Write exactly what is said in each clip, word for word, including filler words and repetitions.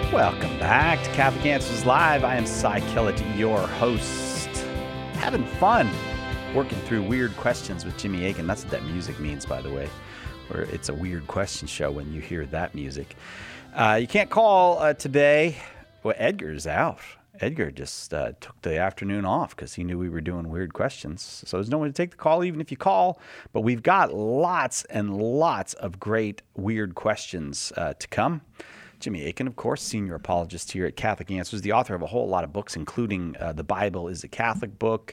Welcome back to Catholic Answers Live. I am Cy Kellett, your host. Having fun working through weird questions with Jimmy Akin. That's what that music means, by the way, where it's a weird question show when you hear that music. Uh, you can't call uh, today. Well, Edgar's out. Edgar just uh, took the afternoon off because he knew we were doing weird questions. So there's no one to take the call even if you call. But we've got lots and lots of great weird questions uh, to come. Jimmy Akin, of course, senior apologist here at Catholic Answers, the author of a whole lot of books, including uh, The Bible is a Catholic Book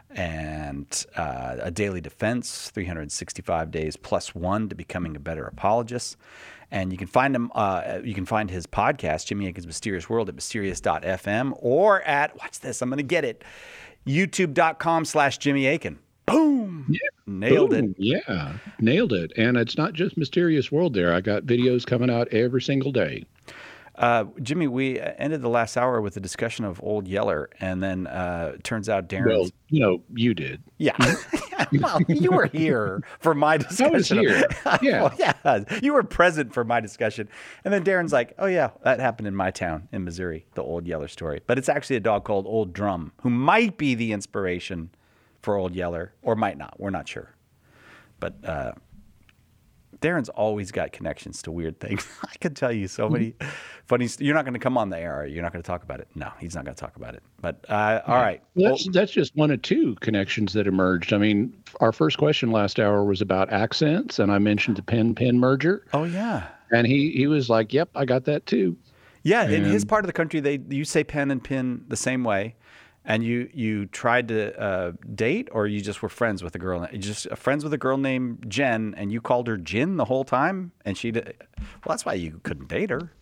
and uh, A Daily Defense, three hundred sixty-five Days Plus One to Becoming a Better Apologist. And you can find him. Uh, you can find his podcast, Jimmy Akin's Mysterious World, at mysterious dot f m or at, watch this, I'm going to get it, youtube.com slash Jimmy Akin. Boom! Yeah. Nailed Boom. it. Yeah, nailed it. And it's not just Mysterious World there. I got videos coming out every single day. Uh, Jimmy, we ended the last hour with a discussion of Old Yeller, and then uh, it turns out Darren's... Well, you know, you did. Yeah. Well, you were here for my discussion. I was here. Yeah. Well, yeah. You were present for my discussion. And then Darren's like, oh, yeah, that happened in my town in Missouri, the Old Yeller story. But it's actually a dog called Old Drum, who might be the inspiration for Old Yeller, or might not. We're not sure. But uh, Darren's always got connections to weird things. I could tell you so many funny st- You're not going to come on the air, are you? You're not going to talk about it? No, he's not going to talk about it. But uh, all right. Well, that's, that's just one of two connections that emerged. I mean, our first question last hour was about accents, and I mentioned the pen-pen merger. Oh, yeah. And he, he was like, yep, I got that too. Yeah, and, in his part of the country, they you say pen and pin the same way. And you you tried to uh, date, or you just were friends with a girl? You just uh, friends with a girl named Jen, and you called her Jin the whole time, and she did. Well, that's why you couldn't date her.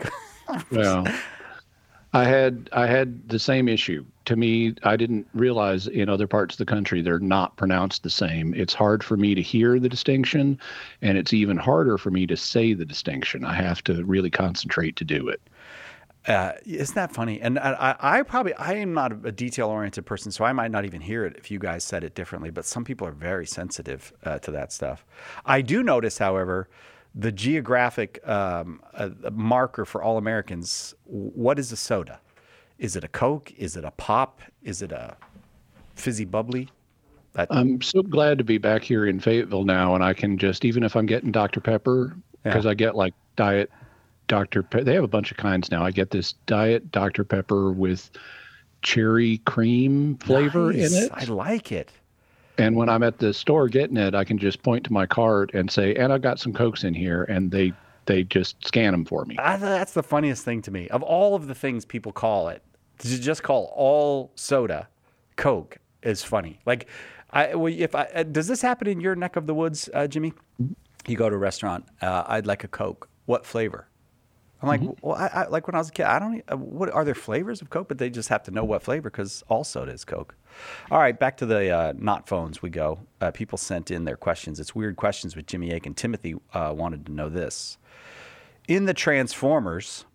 Well, I had I had the same issue. To me, I didn't realize in other parts of the country they're not pronounced the same. It's hard for me to hear the distinction, and it's even harder for me to say the distinction. I have to really concentrate to do it. Uh, isn't that funny? And I, I probably, I am not a detail-oriented person, so I might not even hear it if you guys said it differently, but some people are very sensitive uh, to that stuff. I do notice, however, the geographic um, uh, marker for all Americans. What is a soda? Is it a Coke? Is it a pop? Is it a fizzy bubbly? That... I'm so glad to be back here in Fayetteville now, and I can just, even if I'm getting Doctor Pepper, because yeah. I get like diet Doctor Pe- they have a bunch of kinds now. I get this diet Doctor Pepper with cherry cream flavor nice. in it. I like it. And when I'm at the store getting it, I can just point to my cart and say, and I've got some Cokes in here, and they they just scan them for me. I, that's the funniest thing to me. Of all of the things people call it, to just call all soda Coke is funny. Like, I if I does this happen in your neck of the woods, uh, Jimmy? You go to a restaurant, uh, I'd like a Coke. What flavor? I'm like, mm-hmm. well, I, I, like when I was a kid, I don't, uh, what are there flavors of Coke? But they just have to know what flavor because all soda is Coke. All right, back to the uh, not phones we go. Uh, people sent in their questions. It's weird questions with Jimmy Akin. Timothy uh, wanted to know this. In the Transformers,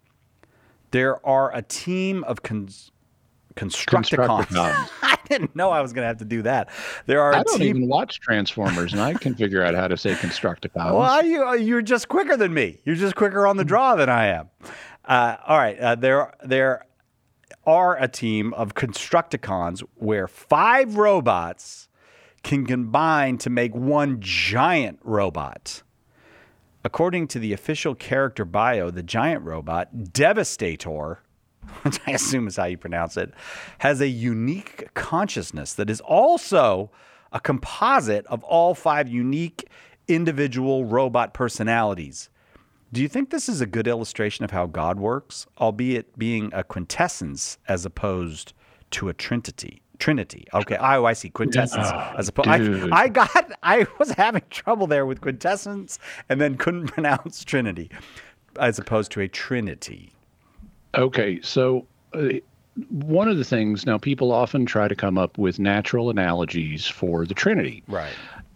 there are a team of cons- Constructicons. Constructicons. I didn't know I was going to have to do that. There are. I a don't team... even watch Transformers, and I can figure out how to say Constructicons. Well, you, you're just quicker than me. You're just quicker on the draw than I am. Uh, all right. Uh, there, there are a team of Constructicons where five robots can combine to make one giant robot. According to the official character bio, the giant robot, Devastator, which I assume is how you pronounce it, has a unique consciousness that is also a composite of all five unique individual robot personalities. Do you think this is a good illustration of how God works, albeit being a quintessence as opposed to a trinity? Trinity. Okay. Oh, I see. Quintessence. Oh, as opposed, I, I got. I was having trouble there with quintessence, and then couldn't pronounce Trinity, as opposed to a trinity. Okay, so uh, one of the things now people often try to come up with natural analogies for the Trinity, right?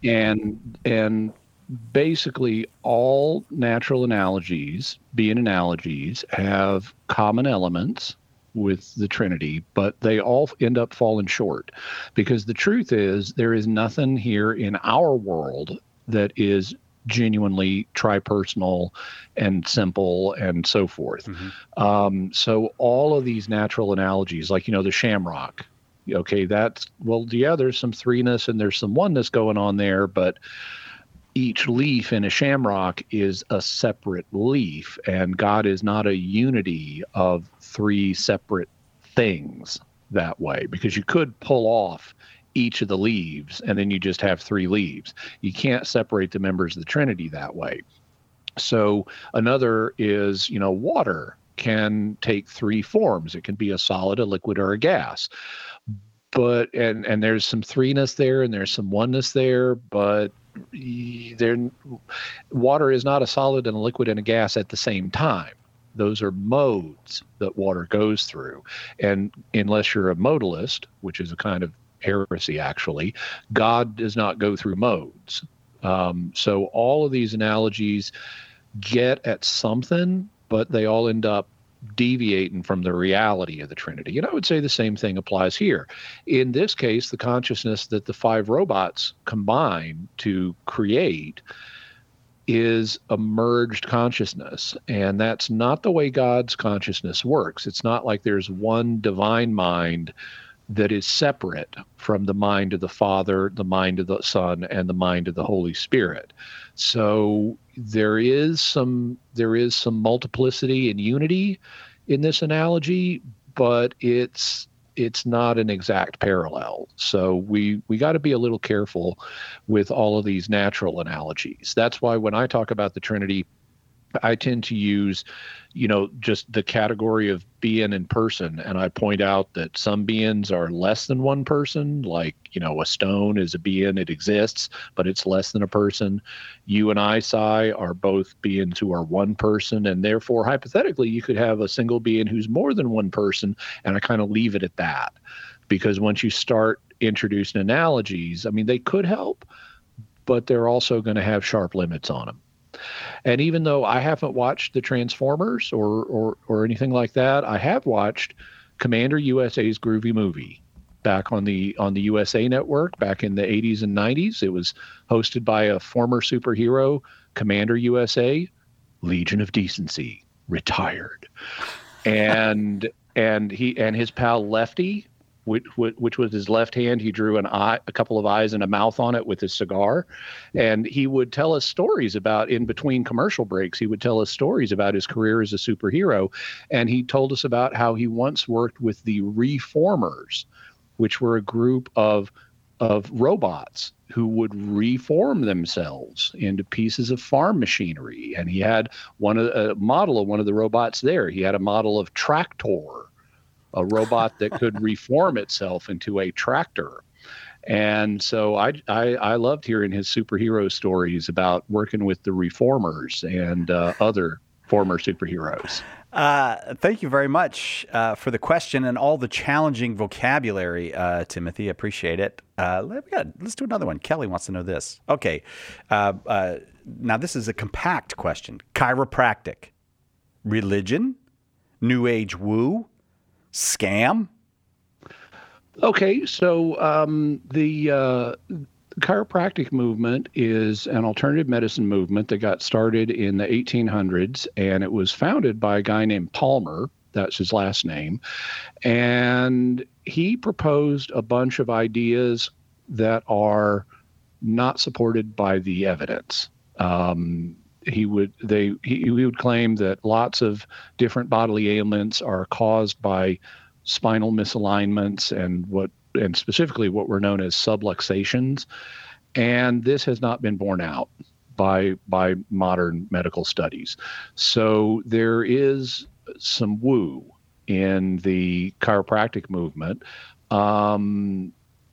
And and basically all natural analogies, being analogies, have common elements with the Trinity, but they all end up falling short because the truth is there is nothing here in our world that is genuinely tripersonal and simple and so forth. Mm-hmm. Um, so all of these natural analogies, like, you know, the shamrock, okay, that's, well, yeah, there's some threeness and there's some oneness going on there, but each leaf in a shamrock is a separate leaf, and God is not a unity of three separate things that way, because you could pull off each of the leaves and then you just have three leaves. You can't separate the members of the Trinity that way. So another is, you know, water can take three forms. It can be a solid, a liquid, or a gas. But and and there's some threeness there and there's some oneness there, but there water is not a solid and a liquid and a gas at the same time. Those are modes that water goes through. And unless you're a modalist, which is a kind of heresy actually, God does not go through modes. Um, so all of these analogies get at something, but they all end up deviating from the reality of the Trinity. And I would say the same thing applies here. In this case, the consciousness that the five robots combine to create is a merged consciousness. And that's not the way God's consciousness works. It's not like there's one divine mind that is separate from the mind of the Father, the mind of the Son, and the mind of the Holy Spirit. So there is some there is some multiplicity and unity in this analogy, but it's it's not an exact parallel. So we we got to be a little careful with all of these natural analogies. That's why when I talk about the Trinity, I tend to use, you know, just the category of being in person. And I point out that some beings are less than one person, like, you know, a stone is a being, it exists, but it's less than a person. You and I, Sai, are both beings who are one person. And therefore, hypothetically, you could have a single being who's more than one person. And I kind of leave it at that. Because once you start introducing analogies, I mean, they could help, but they're also going to have sharp limits on them. And even though I haven't watched the Transformers or, or or anything like that, I have watched Commander U S A's Groovy Movie back on the on the U S A Network back in the eighties and nineties. It was hosted by a former superhero, Commander U S A, Legion of Decency, retired, and and he and his pal Lefty, Which, which was his left hand. He drew an eye, a couple of eyes and a mouth on it with his cigar. And he would tell us stories about, in between commercial breaks, he would tell us stories about his career as a superhero. And he told us about how he once worked with the Reformers, which were a group of of robots who would reform themselves into pieces of farm machinery. And he had one of, a model of one of the robots there. He had a model of Tractor, a robot that could reform itself into a tractor. And so I, I, I loved hearing his superhero stories about working with the Reformers and uh, other former superheroes. Uh, thank you very much uh, for the question and all the challenging vocabulary, uh, Timothy. Appreciate it. Uh, let, we got, let's do another one. Kelly wants to know this. Okay. Uh, uh, now, this is a compact question. Chiropractic, religion, New Age woo, scam? Okay, so um, the uh, chiropractic movement is an alternative medicine movement that got started in the eighteen hundreds, and it was founded by a guy named Palmer. That's his last name. And he proposed a bunch of ideas that are not supported by the evidence. Um, he would they he, he would claim that lots of different bodily ailments are caused by spinal misalignments and what and specifically what were known as subluxations, and this has not been borne out by by modern medical studies. So there is some woo in the chiropractic movement, um,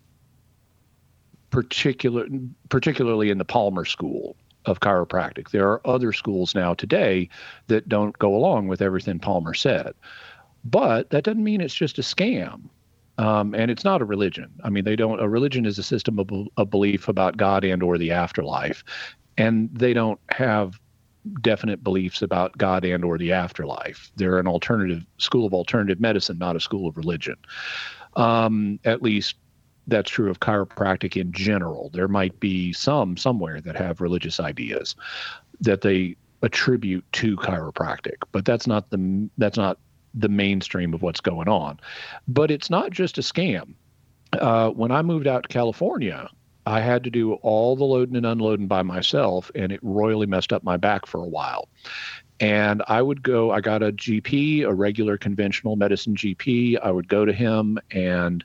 particular particularly in the Palmer school of chiropractic. There are other schools now today that don't go along with everything Palmer said. But that doesn't mean it's just a scam. Um, and it's not a religion. I mean, they don't, a religion is a system of, of belief about God and or the afterlife. And they don't have definite beliefs about God and or the afterlife. They're an alternative school of alternative medicine, not a school of religion. Um, at least that's true of chiropractic in general. There might be some somewhere that have religious ideas that they attribute to chiropractic, but that's not the that's not the mainstream of what's going on. But it's not just a scam. Uh, when I moved out to California, I had to do all the loading and unloading by myself, and it royally messed up my back for a while. And I would go, I got a G P, a regular conventional medicine G P. I would go to him and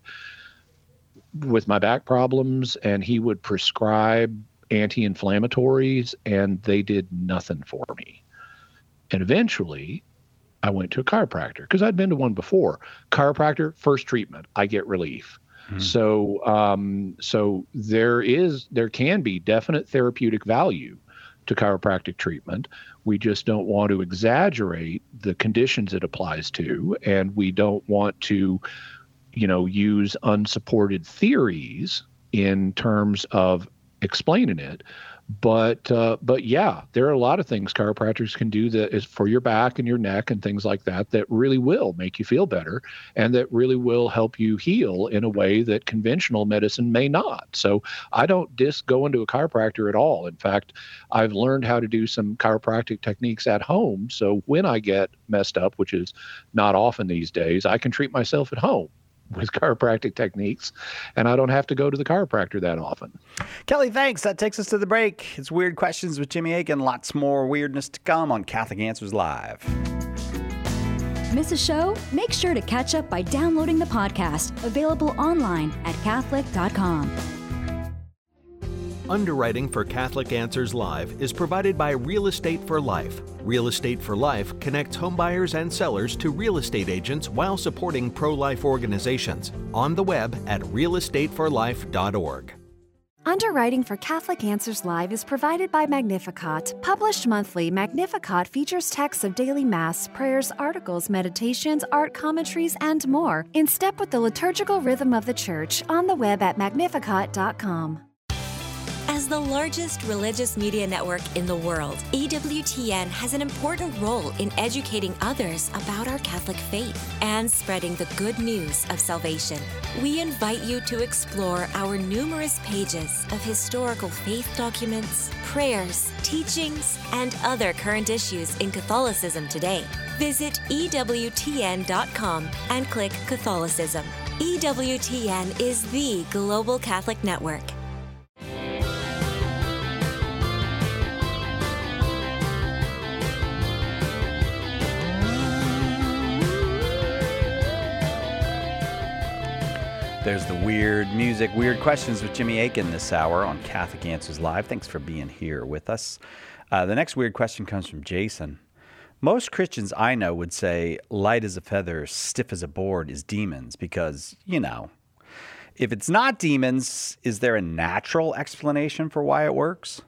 with my back problems, and he would prescribe anti-inflammatories, and they did nothing for me. And eventually I went to a chiropractor because I'd been to one before. Chiropractor, first treatment, I get relief. Mm-hmm. So, um, so there is, there can be definite therapeutic value to chiropractic treatment. We just don't want to exaggerate the conditions it applies to, and we don't want to, you know, use unsupported theories in terms of explaining it. But uh, but yeah, there are a lot of things chiropractors can do that is for your back and your neck and things like that that really will make you feel better and that really will help you heal in a way that conventional medicine may not. So I don't diss going to a chiropractor at all. In fact, I've learned how to do some chiropractic techniques at home. So when I get messed up, which is not often these days, I can treat myself at home with chiropractic techniques, and I don't have to go to the chiropractor that often. Kelly, thanks. That takes us to the break. It's Weird Questions with Jimmy Akin. Lots more weirdness to come on Catholic Answers Live. Miss a show? Make sure to catch up by downloading the podcast, available online at catholic dot com. Underwriting for Catholic Answers Live is provided by Real Estate for Life. Real Estate for Life connects homebuyers and sellers to real estate agents while supporting pro-life organizations. On the web at real estate for life dot org. Underwriting for Catholic Answers Live is provided by Magnificat. Published monthly, Magnificat features texts of daily Mass, prayers, articles, meditations, art commentaries, and more, in step with the liturgical rhythm of the Church, on the web at magnificat dot com. As the largest religious media network in the world, E W T N has an important role in educating others about our Catholic faith and spreading the good news of salvation. We invite you to explore our numerous pages of historical faith documents, prayers, teachings, and other current issues in Catholicism today. Visit E W T N dot com and click Catholicism. E W T N is the global Catholic network. There's the weird music, weird questions with Jimmy Akin this hour on Catholic Answers Live. Thanks for being here with us. Uh, the next weird question comes from Jason. Most Christians I know would say light as a feather, stiff as a board is demons because, you know, if it's not demons, is there a natural explanation for why it works?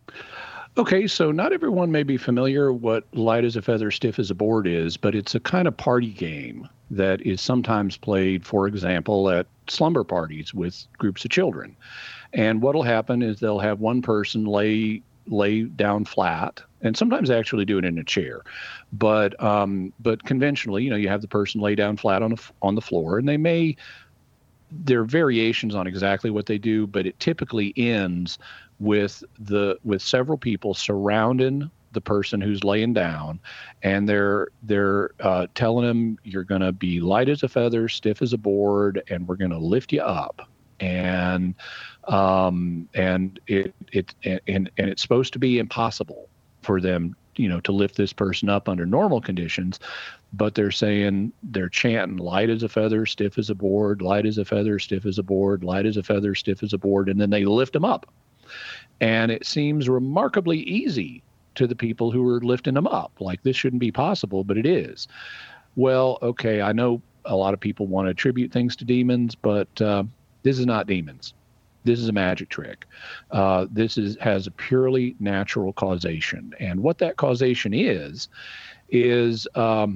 Okay, so not everyone may be familiar what light as a feather, stiff as a board is, but it's a kind of party game that is sometimes played, for example, at slumber parties with groups of children. And what'll happen is they'll have one person lay lay down flat, and sometimes they actually do it in a chair. But um, but conventionally, you know, you have the person lay down flat on the on the floor, and they may there are variations on exactly what they do, but it typically ends with the with several people surrounding the person who's laying down, and they're they're uh, telling them you're going to be light as a feather, stiff as a board, and we're going to lift you up. And um, and it it and and it's supposed to be impossible for them, you know, to lift this person up under normal conditions, but they're saying they're chanting light as a feather, stiff as a board, light as a feather, stiff as a board, light as a feather, stiff as a board, and then they lift them up. And it seems remarkably easy to the people who are lifting them up. Like, this shouldn't be possible, but it is. Well, okay, I know a lot of people want to attribute things to demons, but uh, this is not demons. This is a magic trick. Uh, this is has a purely natural causation. And what that causation is, is um,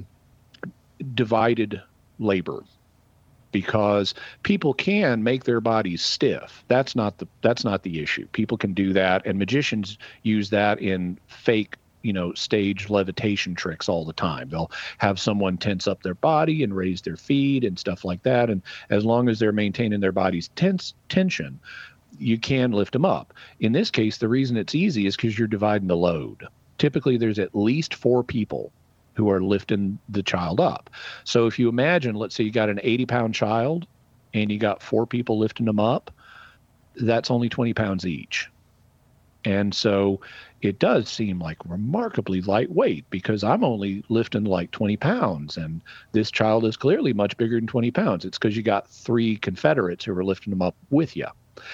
divided labor. Because people can make their bodies stiff. That's not the that's not the issue. People can do that, and magicians use that in fake, you know, stage levitation tricks all the time. They'll have someone tense up their body and raise their feet and stuff like that. And as long as they're maintaining their body's tense tension, you can lift them up. In this case, the reason it's easy is because you're dividing the load. Typically, there's at least four people who are lifting the child up. So if you imagine, let's say you got an eighty pound child and you got four people lifting them up, that's only twenty pounds each. And so it does seem like remarkably lightweight because I'm only lifting like twenty pounds, and this child is clearly much bigger than twenty pounds. It's because you got three Confederates who are lifting them up with you.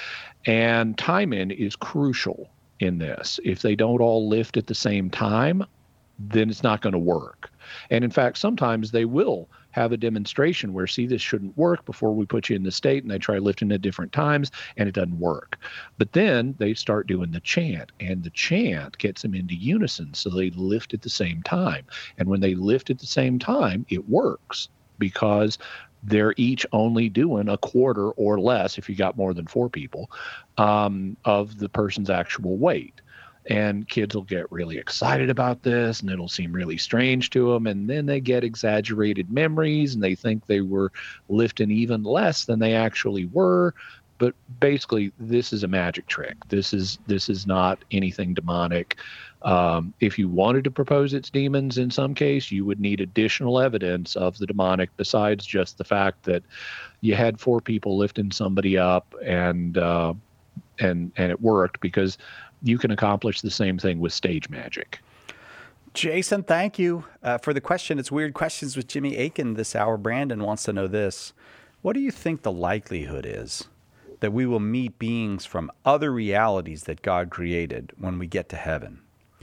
And timing is crucial in this. If they don't all lift at the same time, then it's not going to work. And in fact, sometimes they will have a demonstration where, see, this shouldn't work before we put you in the state, and they try lifting at different times and it doesn't work. But then they start doing the chant, and the chant gets them into unison, so they lift at the same time. And when they lift at the same time, it works because they're each only doing a quarter or less, if you got more than four people, um, of the person's actual weight. And kids will get really excited about this, and it'll seem really strange to them. And then they get exaggerated memories, and they think they were lifting even less than they actually were. But basically, this is a magic trick. This is this is not anything demonic. Um, if you wanted to propose it's demons in some case, you would need additional evidence of the demonic besides just the fact that you had four people lifting somebody up and uh, and and it worked, because you can accomplish the same thing with stage magic. Jason, thank you uh, for the question. It's Weird Questions with Jimmy Akin this hour. Brandon wants to know this. What do you think the likelihood is that we will meet beings from other realities that God created when we get to heaven?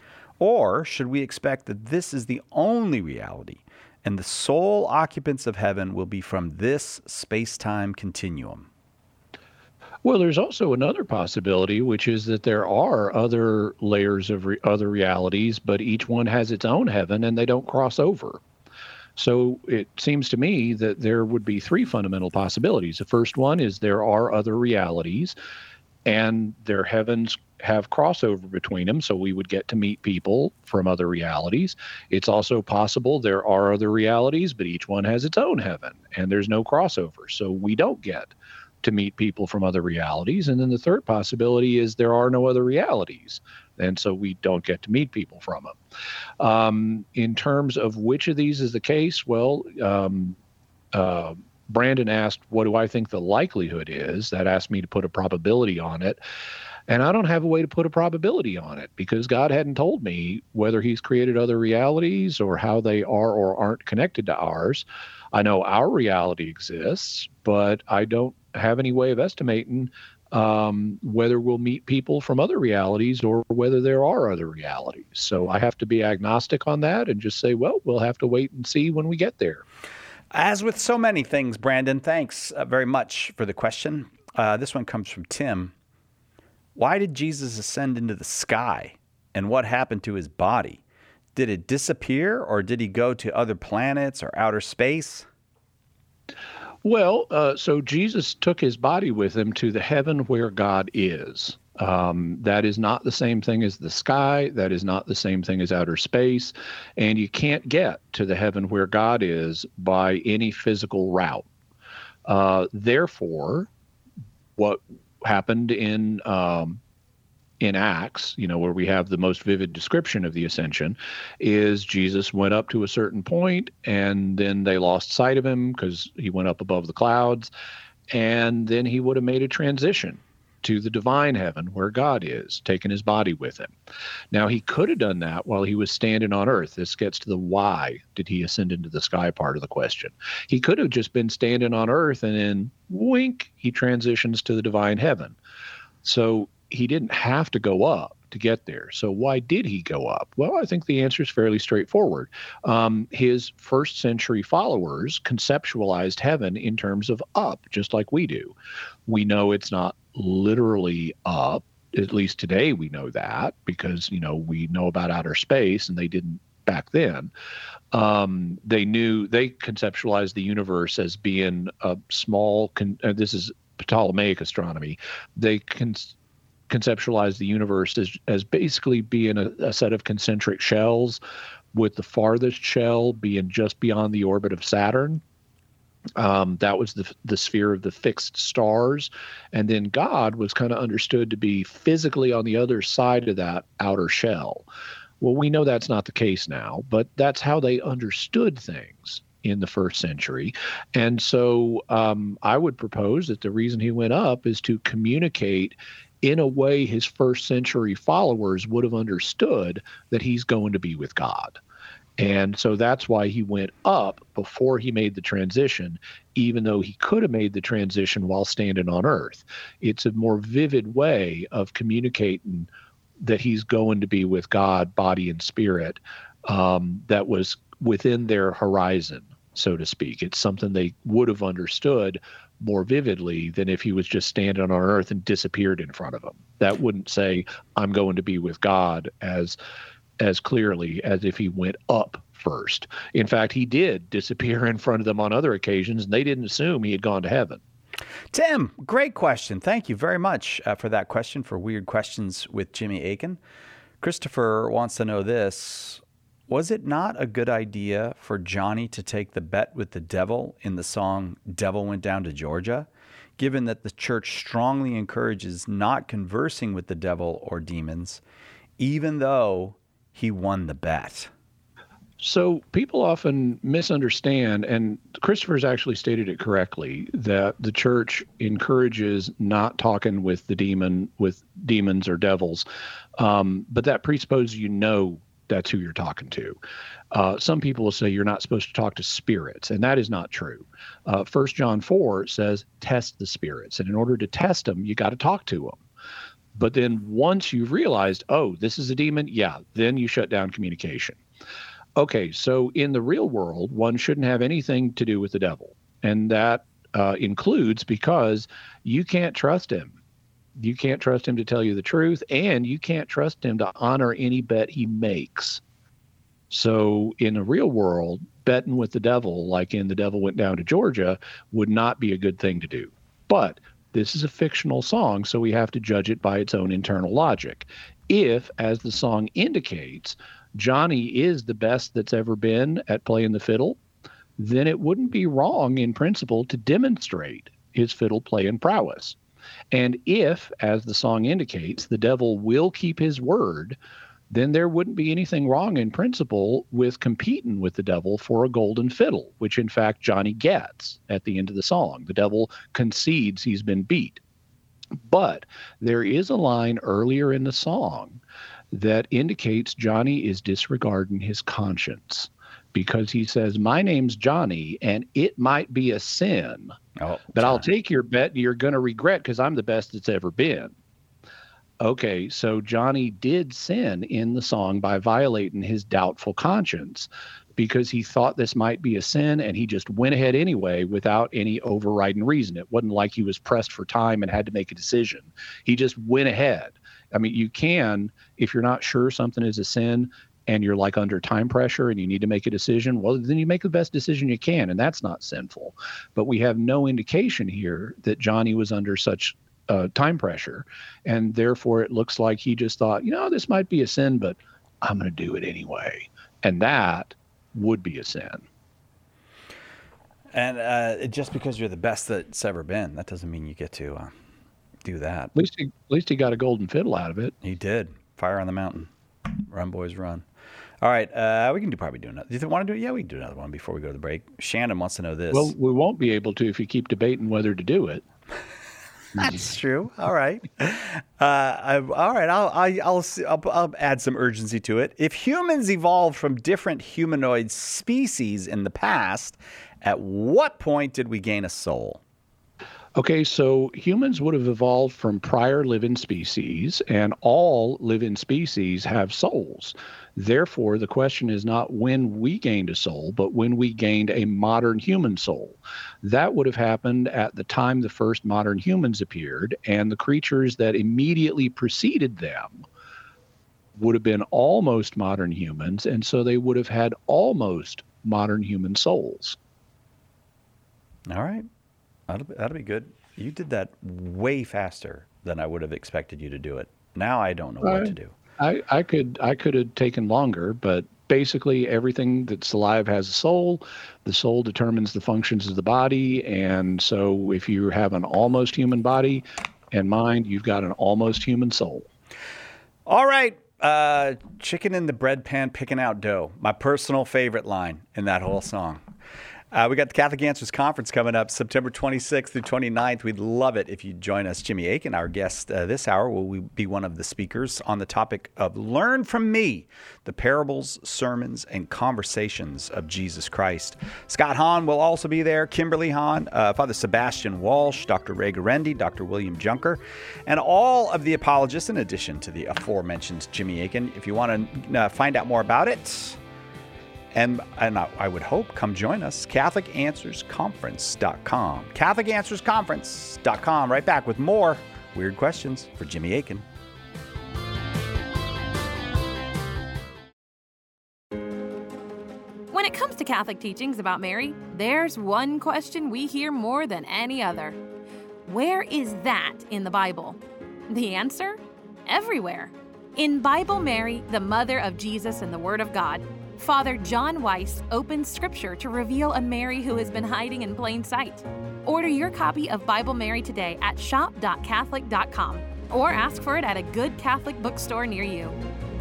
Or should we expect that this is the only reality and the sole occupants of heaven will be from this space-time continuum? Well, there's also another possibility, which is that there are other layers of re- other realities, but each one has its own heaven and they don't cross over. So it seems to me that there would be three fundamental possibilities. The first one is there are other realities and their heavens have crossover between them, so we would get to meet people from other realities. It's also possible there are other realities, but each one has its own heaven and there's no crossover, so we don't get to meet people from other realities. And then the third possibility is there are no other realities, and so we don't get to meet people from them. Um, in terms of which of these is the case, well, um, uh, Brandon asked, what do I think the likelihood is? That asked me to put a probability on it. And I don't have a way to put a probability on it because God hadn't told me whether he's created other realities or how they are or aren't connected to ours. I know our reality exists, but I don't have any way of estimating um, whether we'll meet people from other realities or whether there are other realities. So I have to be agnostic on that and just say, well, we'll have to wait and see when we get there. As with so many things, Brandon, thanks uh, very much for the question. Uh, this one comes from Tim. Why did Jesus ascend into the sky, and what happened to his body? Did it disappear, or did he go to other planets or outer space? Well, uh, so Jesus took his body with him to the heaven where God is. Um, that is not the same thing as the sky. That is not the same thing as outer space. And you can't get to the heaven where God is by any physical route. Uh, therefore, what happened in um, in Acts, you know, where we have the most vivid description of the ascension, is Jesus went up to a certain point and then they lost sight of him because he went up above the clouds, and then he would have made a transition to the divine heaven where God is, taking his body with him. Now, he could have done that while he was standing on earth. This gets to the why did he ascend into the sky part of the question. He could have just been standing on earth and then wink, he transitions to the divine heaven. So he didn't have to go up to get there. So why did he go up? Well, I think the answer is fairly straightforward. Um, his first century followers conceptualized heaven in terms of up, just like we do. We know it's not literally up. At least today we know that because, you know, we know about outer space and they didn't back then. Um, they knew, they conceptualized the universe as being a small, con- uh, this is Ptolemaic astronomy. They can conceptualize the universe as, as basically being a, a set of concentric shells, with the farthest shell being just beyond the orbit of Saturn. Um, that was the the sphere of the fixed stars. And then God was kind of understood to be physically on the other side of that outer shell. Well, we know that's not the case now, but that's how they understood things in the first century. And so um, I would propose that the reason he went up is to communicate in a way his first century followers would have understood that he's going to be with God. And so that's why he went up before he made the transition, even though he could have made the transition while standing on earth. It's a more vivid way of communicating that he's going to be with God, body and spirit, um, that was within their horizon, so to speak. It's something they would have understood more vividly than if he was just standing on earth and disappeared in front of them. That wouldn't say, I'm going to be with God as as clearly as if he went up first. In fact, he did disappear in front of them on other occasions, and they didn't assume he had gone to heaven. Tim, great question. Thank you very much uh, for that question, for Weird Questions with Jimmy Akin. Christopher wants to know this. Was it not a good idea for Johnny to take the bet with the devil in the song Devil Went Down to Georgia, given that the church strongly encourages not conversing with the devil or demons, even though he won the bet? So people often misunderstand, and Christopher's actually stated it correctly, that the church encourages not talking with the demon, with demons or devils. Um, but that presupposes you know that's who you're talking to. Uh, some people will say you're not supposed to talk to spirits, and that is not true. Uh, First John four says, test the spirits. And in order to test them, you got to talk to them. But then once you've realized, oh, this is a demon, yeah, then you shut down communication. Okay, so in the real world, one shouldn't have anything to do with the devil. And that uh, includes because you can't trust him. You can't trust him to tell you the truth, and you can't trust him to honor any bet he makes. So in the real world, betting with the devil, like in The Devil Went Down to Georgia, would not be a good thing to do. But this is a fictional song, so we have to judge it by its own internal logic. If, as the song indicates, Johnny is the best that's ever been at playing the fiddle, then it wouldn't be wrong in principle to demonstrate his fiddle playing prowess. And if, as the song indicates, the devil will keep his word, then there wouldn't be anything wrong in principle with competing with the devil for a golden fiddle, which in fact Johnny gets at the end of the song. The devil concedes he's been beat. But there is a line earlier in the song that indicates Johnny is disregarding his conscience, because he says, my name's Johnny, and it might be a sin, oh, but I'll take your bet and you're going to regret because I'm the best it's ever been. Okay, so Johnny did sin in the song by violating his doubtful conscience because he thought this might be a sin, and he just went ahead anyway without any overriding reason. It wasn't like he was pressed for time and had to make a decision. He just went ahead. I mean, you can, if you're not sure something is a sin and you're like under time pressure and you need to make a decision, well, then you make the best decision you can, and that's not sinful. But we have no indication here that Johnny was under such uh, time pressure, and therefore it looks like he just thought, you know, this might be a sin, but I'm going to do it anyway. And that would be a sin. And uh, just because you're the best that's ever been, that doesn't mean you get to uh, do that. At least he, at least he got a golden fiddle out of it. He did. Fire on the mountain. Run, boys, run. All right. Uh, we can do probably do another. Do you want to do it? Yeah, we can do another one before we go to the break. Shannon wants to know this. Well, we won't be able to if you keep debating whether to do it. That's true. All right. Uh, I, all right. I'll, I, I'll, I'll, I'll add some urgency to it. If humans evolved from different humanoid species in the past, at what point did we gain a soul? Okay, so humans would have evolved from prior living species, and all living species have souls. Therefore, the question is not when we gained a soul, but when we gained a modern human soul. That would have happened at the time the first modern humans appeared, and the creatures that immediately preceded them would have been almost modern humans, and so they would have had almost modern human souls. All right. That'll be, that'll be good. You did that way faster than I would have expected you to do it. Now I don't know I, what to do. I, I could I could have taken longer, but basically everything that's alive has a soul. The soul determines the functions of the body, and so if you have an almost human body and mind, you've got an almost human soul. All right. Uh, chicken in the bread pan picking out dough. My personal favorite line in that whole song. Uh, we got the Catholic Answers Conference coming up September twenty-sixth through twenty-ninth. We'd love it if you join us. Jimmy Akin, our guest uh, this hour, will be one of the speakers on the topic of Learn from Me, the parables, sermons, and conversations of Jesus Christ. Scott Hahn will also be there, Kimberly Hahn, uh, Father Sebastian Walsh, Doctor Ray Garendi, Doctor William Junker, and all of the apologists in addition to the aforementioned Jimmy Akin. If you want to uh, find out more about it, And and I, I would hope, come join us, Catholic Answers Conference dot com. Catholic Answers Conference dot com. Right back with more weird questions for Jimmy Akin. When it comes to Catholic teachings about Mary, there's one question we hear more than any other. Where is that in the Bible? The answer? Everywhere. In Bible Mary, the Mother of Jesus and the Word of God, Father John Weiss opens Scripture to reveal a Mary who has been hiding in plain sight. Order your copy of Bible Mary today at shop dot catholic dot com or ask for it at a good Catholic bookstore near you.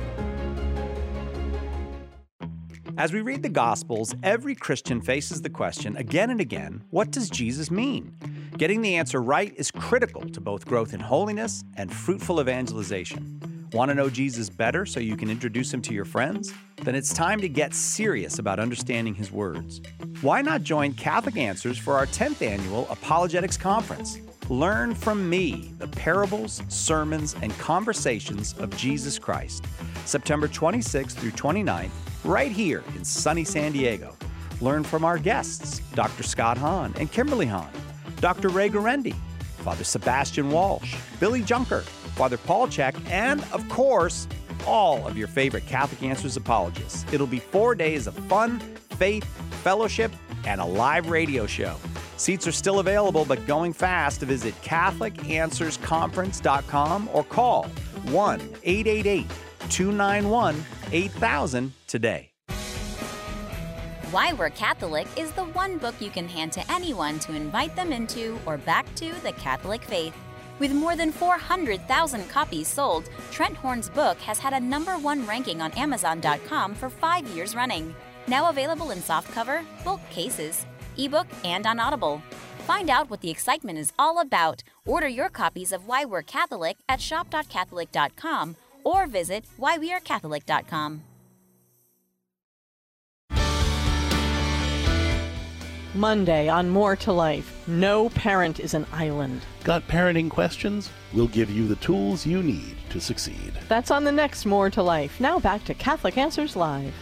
As we read the Gospels, every Christian faces the question again and again, what does Jesus mean? Getting the answer right is critical to both growth in holiness and fruitful evangelization. Want to know Jesus better so you can introduce him to your friends? Then it's time to get serious about understanding his words. Why not join Catholic Answers for our tenth annual Apologetics Conference? Learn from me, the parables, sermons, and conversations of Jesus Christ. September twenty-sixth through twenty-ninth, right here in sunny San Diego. Learn from our guests, Doctor Scott Hahn and Kimberly Hahn, Doctor Ray Garendi, Father Sebastian Walsh, Billy Junker, Father Paul Check, and, of course, all of your favorite Catholic Answers apologists. It'll be four days of fun, faith, fellowship, and a live radio show. Seats are still available, but going fast. Visit Catholic Answers Conference dot com or call one eight eight eight, two nine one, eight thousand today. Why We're Catholic is the one book you can hand to anyone to invite them into or back to the Catholic faith. With more than four hundred thousand copies sold, Trent Horn's book has had a number one ranking on Amazon dot com for five years running. Now available in softcover, bulk cases, ebook, and on Audible. Find out what the excitement is all about. Order your copies of Why We're Catholic at shop dot catholic dot com or visit why we are catholic dot com. Monday on More to Life, no parent is an island. Got parenting questions? We'll give you the tools you need to succeed. That's on the next More to Life. Now back to Catholic Answers Live.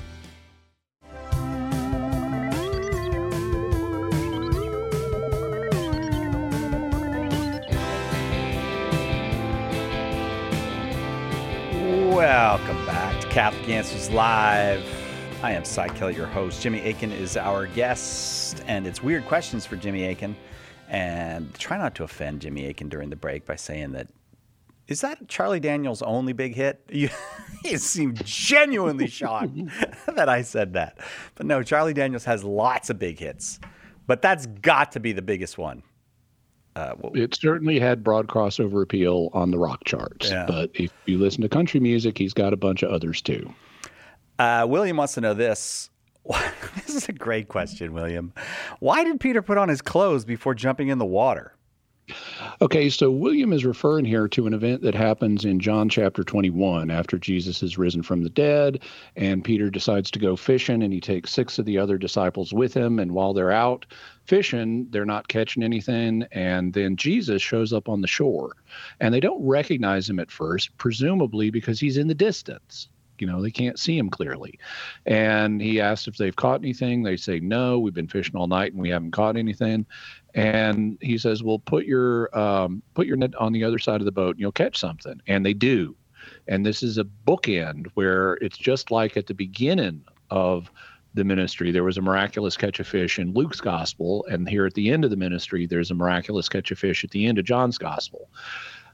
Welcome back to Catholic Answers Live. I am Cy Kelly, your host. Jimmy Akin is our guest, and it's weird questions for Jimmy Akin. And try not to offend Jimmy Akin during the break by saying that, is that Charlie Daniels' only big hit? You, you seemed genuinely shocked that I said that. But no, Charlie Daniels has lots of big hits, but that's got to be the biggest one. Uh, well, it certainly had broad crossover appeal on the rock charts, yeah. But if you listen to country music, he's got a bunch of others too. Uh, William wants to know this. This is a great question, William. Why did Peter put on his clothes before jumping in the water? Okay, so William is referring here to an event that happens in John chapter twenty-one after Jesus is risen from the dead, and Peter decides to go fishing, and he takes six of the other disciples with him, and while they're out fishing, they're not catching anything, and then Jesus shows up on the shore, and they don't recognize him at first, presumably because he's in the distance. You know, they can't see him clearly. And he asks if they've caught anything. They say, no, we've been fishing all night and we haven't caught anything. And he says, well, put your um, put your net on the other side of the boat and you'll catch something. And they do. And this is a bookend where it's just like at the beginning of the ministry, there was a miraculous catch of fish in Luke's gospel. And here at the end of the ministry, there's a miraculous catch of fish at the end of John's gospel.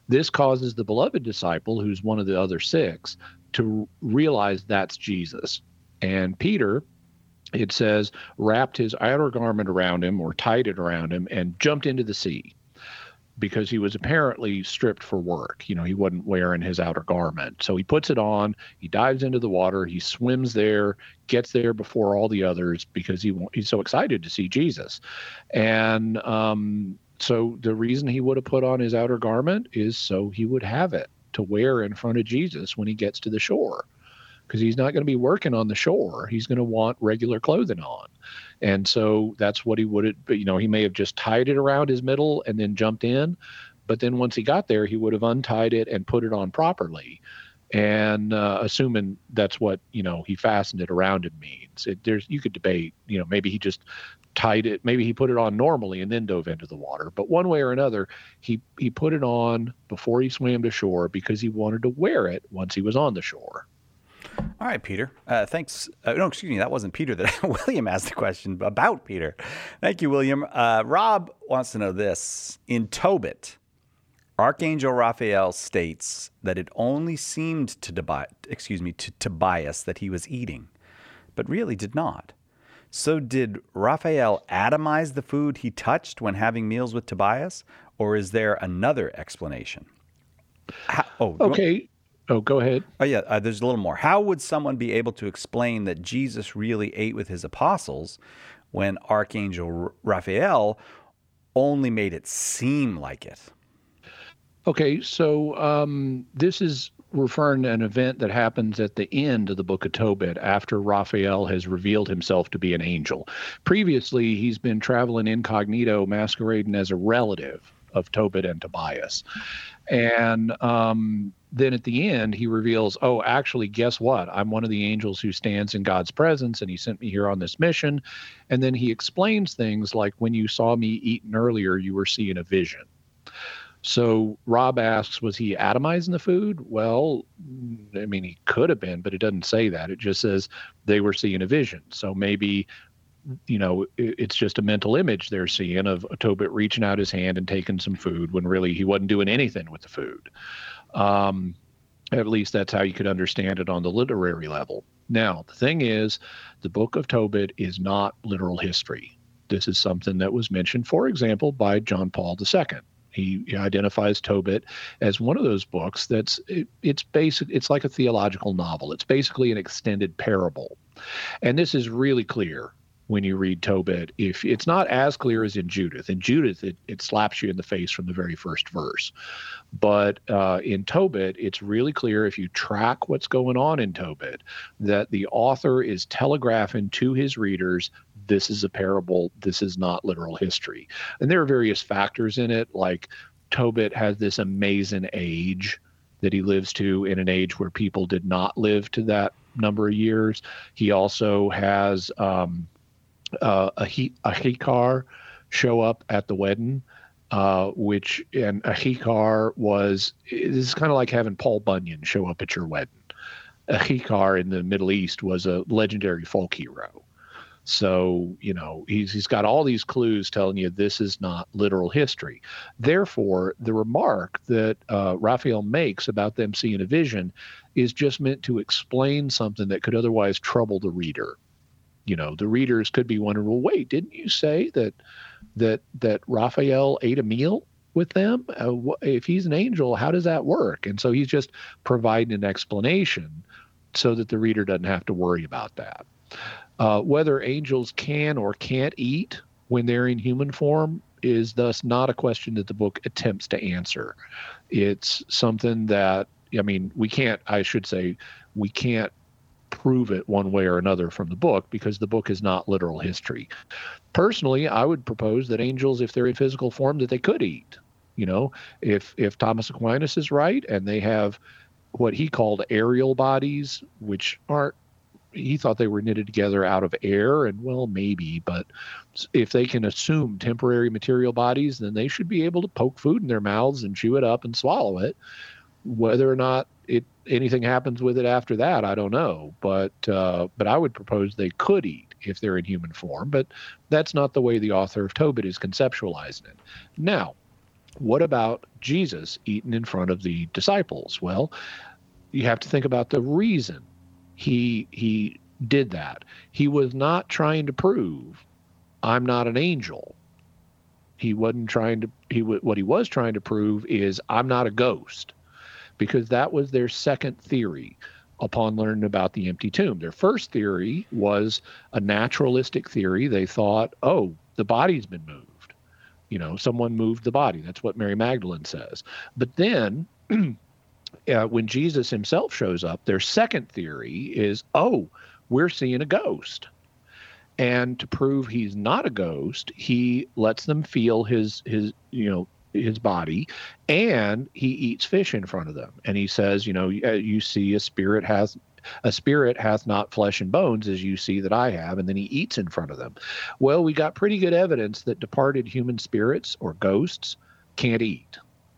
This causes the beloved disciple, who's one of the other six, to realize that's Jesus. And Peter, it says, wrapped his outer garment around him or tied it around him and jumped into the sea, because he was apparently stripped for work. You know, he wasn't wearing his outer garment. So he puts it on, he dives into the water, he swims there, gets there before all the others because he he's so excited to see Jesus. And um, so the reason he would have put on his outer garment is so he would have it to wear in front of Jesus when he gets to the shore, because he's not going to be working on the shore. He's going to want regular clothing on. And so that's what he would have, you know, he may have just tied it around his middle and then jumped in. But then once he got there, he would have untied it and put it on properly. And uh, assuming that's what, you know, he fastened it around him means. It, there's, you could debate, you know, maybe he just tied it, maybe he put it on normally and then dove into the water. But one way or another, he, he put it on before he swam to shore because he wanted to wear it once he was on the shore. All right, Peter. Uh, thanks. Uh, no, excuse me. That wasn't Peter. That William asked the question about Peter. Thank you, William. Uh, Rob wants to know this. In Tobit, Archangel Raphael states that it only seemed to Tobi- excuse me to Tobias that he was eating, but really did not. So did Raphael atomize the food he touched when having meals with Tobias, or is there another explanation? How, oh, okay. Oh, go ahead. Oh, yeah, uh, there's a little more. How would someone be able to explain that Jesus really ate with his apostles when Archangel R- Raphael only made it seem like it? Okay, so um, this is referring to an event that happens at the end of the book of Tobit after Raphael has revealed himself to be an angel. Previously, he's been traveling incognito, masquerading as a relative of Tobit and Tobias. And um, then at the end, he reveals, oh, actually, guess what? I'm one of the angels who stands in God's presence, and he sent me here on this mission. And then he explains things like, when you saw me eating earlier, you were seeing a vision. So Rob asks, was he atomizing the food? Well, I mean, he could have been, but it doesn't say that. It just says they were seeing a vision. So maybe, you know, it's just a mental image they're seeing of Tobit reaching out his hand and taking some food when really he wasn't doing anything with the food. Um, at least that's how you could understand it on the literary level. Now, the thing is, the book of Tobit is not literal history. This is something that was mentioned, for example, by John Paul the Second. He, he identifies Tobit as one of those books that's, it, it's basic, it's like a theological novel. It's basically an extended parable. And this is really clear when you read Tobit. If it's not as clear as in Judith. In Judith, it, it slaps you in the face from the very first verse. But uh, in Tobit, it's really clear, if you track what's going on in Tobit, that the author is telegraphing to his readers, this is a parable, this is not literal history. And there are various factors in it, like Tobit has this amazing age that he lives to, in an age where people did not live to that number of years. He also has um, uh, a, he- a Hekar show up at the wedding, uh, which, and a Hekar was, this is kind of like having Paul Bunyan show up at your wedding. A Hekar in the Middle East was a legendary folk hero. So, you know, he's he's got all these clues telling you this is not literal history. Therefore, the remark that uh, Raphael makes about them seeing a vision is just meant to explain something that could otherwise trouble the reader. You know, the readers could be wondering, well, wait, didn't you say that that that Raphael ate a meal with them? Uh, wh- if he's an angel, how does that work? And so he's just providing an explanation so that the reader doesn't have to worry about that. Uh, whether angels can or can't eat when they're in human form is thus not a question that the book attempts to answer. It's something that, I mean, we can't, I should say, we can't prove it one way or another from the book, because the book is not literal history. Personally, I would propose that angels, if they're in physical form, that they could eat. You know, if if Thomas Aquinas is right and they have what he called aerial bodies, which aren't, he thought they were knitted together out of air, and well, maybe, but if they can assume temporary material bodies, then they should be able to poke food in their mouths and chew it up and swallow it. Whether or not it anything happens with it after that, I don't know. But uh, but I would propose they could eat if they're in human form, but that's not the way the author of Tobit is conceptualizing it. Now, What about Jesus eating in front of the disciples? Well, you have to think about the reason he he did that. He was not trying to prove I'm not an angel. He wasn't trying to he what he was trying to prove is I'm not a ghost, because that was their second theory upon learning about the empty tomb. Their first theory was a naturalistic theory. They thought, oh, the body's been moved. You know, someone moved the body. That's what Mary Magdalene says. But then uh, when Jesus himself shows up, their second theory is, oh, we're seeing a ghost. And to prove he's not a ghost, he lets them feel his, his, you know, his body, and he eats fish in front of them. And he says, you know, you see a spirit hath, a spirit hath not flesh and bones as you see that I have. And then he eats in front of them. Well, we got pretty good evidence that departed human spirits or ghosts can't eat.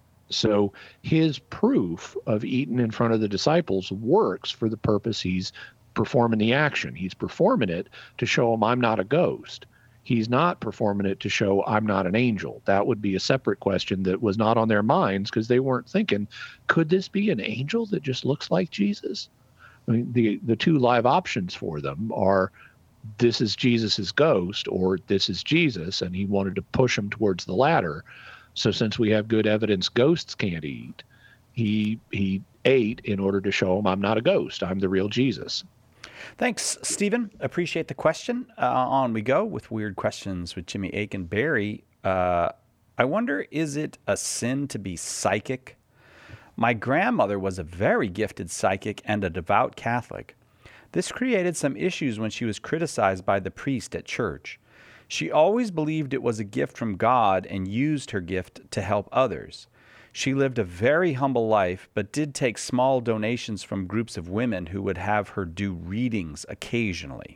So his proof of eating in front of the disciples works for the purpose he's performing the action. He's performing it to show them I'm not a ghost. He's not performing it to show I'm not an angel. That would be a separate question that was not on their minds, because they weren't thinking, could this be an angel that just looks like Jesus? I mean, the, the two live options for them are this is Jesus's ghost or this is Jesus, and he wanted to push them towards the latter. So since we have good evidence ghosts can't eat, he he ate in order to show them I'm not a ghost. I'm the real Jesus. Thanks, Stephen. Appreciate the question. Uh, on we go with Weird Questions with Jimmy Akin. Barry, uh, I wonder, is it a sin to be psychic? My grandmother was a very gifted psychic and a devout Catholic. This created some issues when she was criticized by the priest at church. She always believed it was a gift from God and used her gift to help others. She lived a very humble life, but did take small donations from groups of women who would have her do readings occasionally.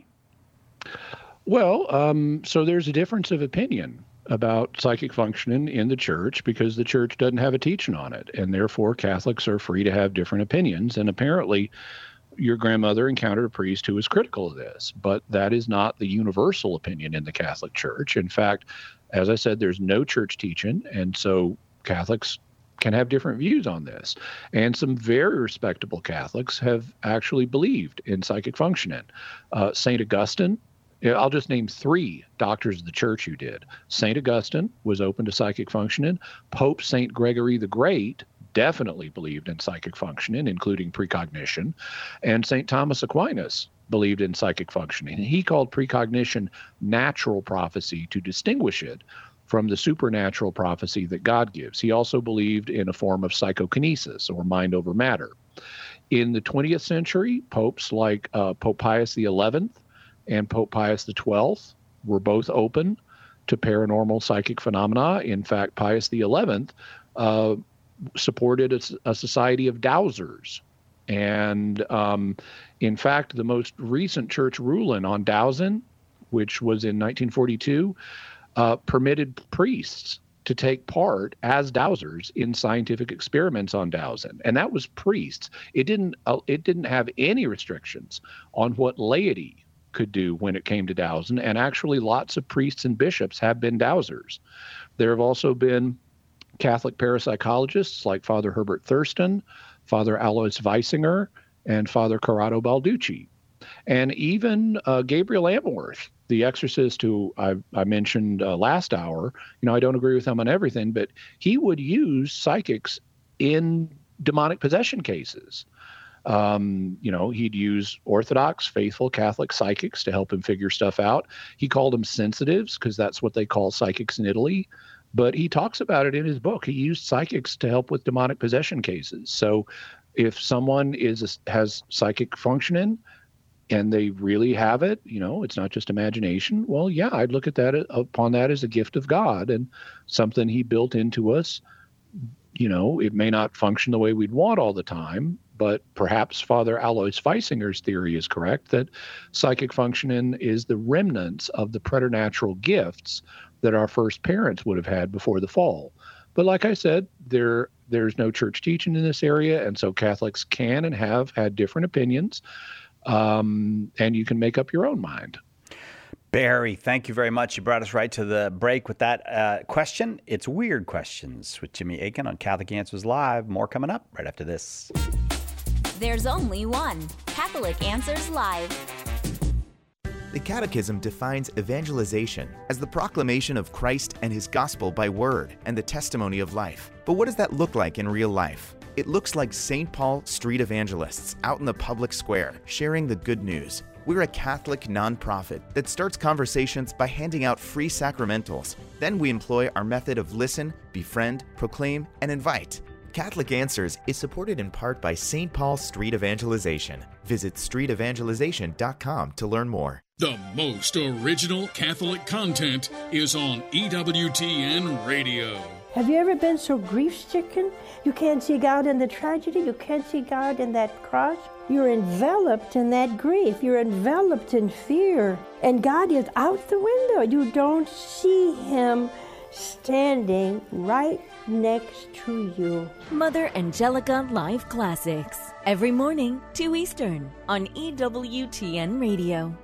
Well, um, so there's a difference of opinion about psychic functioning in the church, because the church doesn't have a teaching on it, and therefore Catholics are free to have different opinions. And apparently your grandmother encountered a priest who was critical of this, but that is not the universal opinion in the Catholic Church. In fact, as I said, there's no church teaching, and so Catholics can have different views on this. And some very respectable Catholics have actually believed in psychic functioning. Uh, Saint Augustine, I'll just name three doctors of the church who did. Saint Augustine was open to psychic functioning. Pope Saint Gregory the Great definitely believed in psychic functioning, including precognition. And Saint Thomas Aquinas believed in psychic functioning. He called precognition natural prophecy to distinguish it from the supernatural prophecy that God gives. He also believed in a form of psychokinesis, or mind over matter. In the twentieth century, popes like uh, Pope Pius the eleventh and Pope Pius the twelfth were both open to paranormal psychic phenomena. In fact, Pius the eleventh uh, supported a, a society of dowsers. And um, in fact, the most recent church ruling on dowsing, which was in nineteen forty-two, Uh, permitted priests to take part as dowsers in scientific experiments on dowsing, and that was priests. It didn't. Uh, it didn't have any restrictions on what laity could do when it came to dowsing, and actually, lots of priests and bishops have been dowsers. There have also been Catholic parapsychologists like Father Herbert Thurston, Father Alois Weisinger, and Father Corrado Balducci, and even uh, Gabriel Amorth, the exorcist who I, I mentioned uh, last hour. You know, I don't agree with him on everything, but he would use psychics in demonic possession cases. Um, you know, he'd use Orthodox, faithful Catholic psychics to help him figure stuff out. He called them sensitives because that's what they call psychics in Italy. But he talks about it in his book. He used psychics to help with demonic possession cases. So if someone is has psychic functioning, and they really have it, you know, it's not just imagination. Well, yeah, I'd look at that upon that as a gift of God and something he built into us. You know, it may not function the way we'd want all the time, but perhaps Father Alois Weisinger's theory is correct, that psychic functioning is the remnants of the preternatural gifts that our first parents would have had before the fall. But like I said, there there's no church teaching in this area, and so Catholics can and have had different opinions. Um, and you can make up your own mind. Barry, thank you very much. You brought us right to the break with that uh, question. It's Weird Questions with Jimmy Akin on Catholic Answers Live. More coming up right after this. There's only one Catholic Answers Live. The Catechism defines evangelization as the proclamation of Christ and His gospel by word and the testimony of life. But what does that look like in real life? It looks like Saint Paul street evangelists out in the public square sharing the good news. We're a Catholic nonprofit that starts conversations by handing out free sacramentals. Then we employ our method of listen, befriend, proclaim, and invite. Catholic Answers is supported in part by Saint Paul Street Evangelization. Visit street evangelization dot com to learn more. The most original Catholic content is on E W T N Radio. Have you ever been so grief-stricken? You can't see God in the tragedy. You can't see God in that cross. You're enveloped in that grief. You're enveloped in fear. And God is out the window. You don't see Him standing right next to you. Mother Angelica Live Classics. Every morning, two Eastern, on E W T N Radio.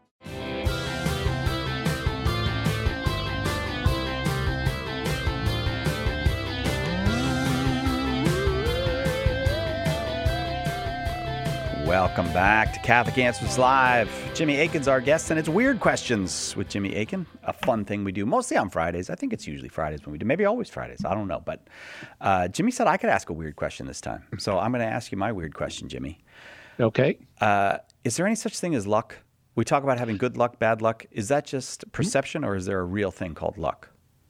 Welcome back to Catholic Answers Live. Jimmy Akin's our guest, and it's Weird Questions with Jimmy Akin, a fun thing we do mostly on Fridays. I think it's usually Fridays when we do, maybe always Fridays. I don't know. But uh, Jimmy said I could ask a weird question this time. So I'm going to ask you my weird question, Jimmy. Okay. Uh, is there any such thing as luck? We talk about having good luck, bad luck. Is that just perception, or is there a real thing called luck?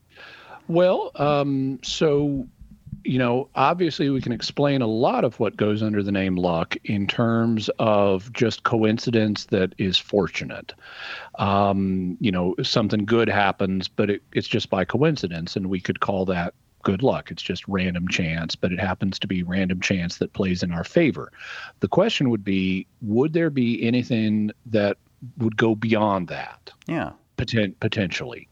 Well, um, so... You know, obviously we can explain a lot of what goes under the name luck in terms of just coincidence that is fortunate. Um, you know, something good happens, but it, it's just by coincidence, and we could call that good luck. It's just random chance, but it happens to be random chance that plays in our favor. The question would be, would there be anything that would go beyond that? Yeah. Poten- potentially.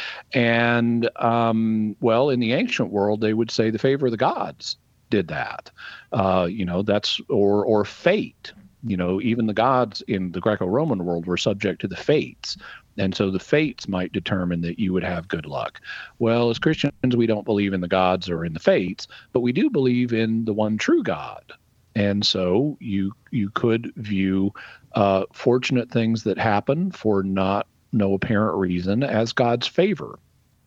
And, um, well, in the ancient world, they would say the favor of the gods did that. Uh, you know, that's, or, or fate. You know, even the gods in the Greco-Roman world were subject to the fates. And so the fates might determine that you would have good luck. Well, as Christians, we don't believe in the gods or in the fates, but we do believe in the one true God. And so you, you could view uh, fortunate things that happen for not no apparent reason as God's favor.